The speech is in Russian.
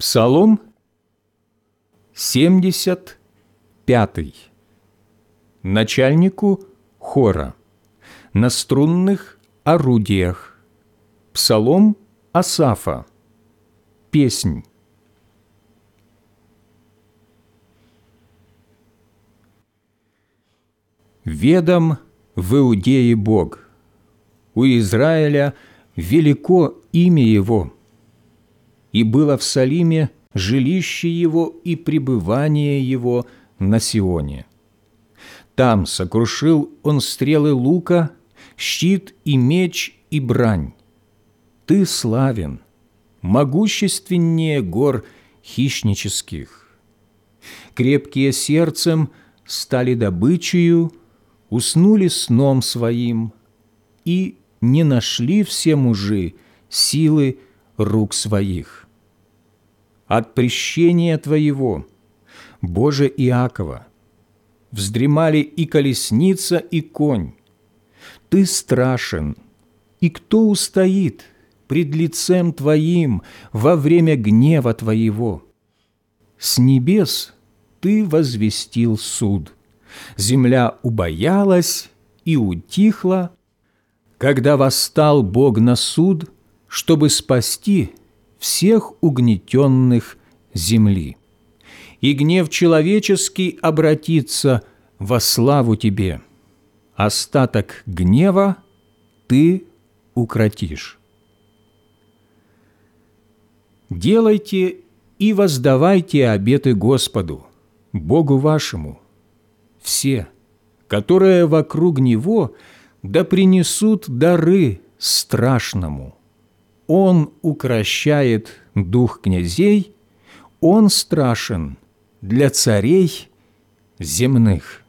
Псалом 75. Начальнику хора. На струнных орудиях. Псалом Асафа. Песнь. Ведом в Иудее Бог, у Израиля велико имя Его, и было в Салиме жилище Его и пребывание Его на Сионе. Там сокрушил Он стрелы лука, щит и меч и брань. Ты славен, могущественнее гор хищнических. Крепкие сердцем стали добычею, уснули сном своим, и не нашли все мужи силы рук своих. От прещения Твоего, Боже Иакова, вздремали и колесница, и конь. Ты страшен, и кто устоит пред лицем Твоим во время гнева Твоего? С небес Ты возвестил суд, земля убоялась и утихла, когда восстал Бог на суд, чтобы спасти всех угнетенных земли. И гнев человеческий обратится во славу Тебе. Остаток гнева Ты укротишь. Делайте и воздавайте обеты Господу, Богу вашему. Все, которые вокруг Него, да принесут дары страшному. Он укрощает дух князей, Он страшен для царей земных.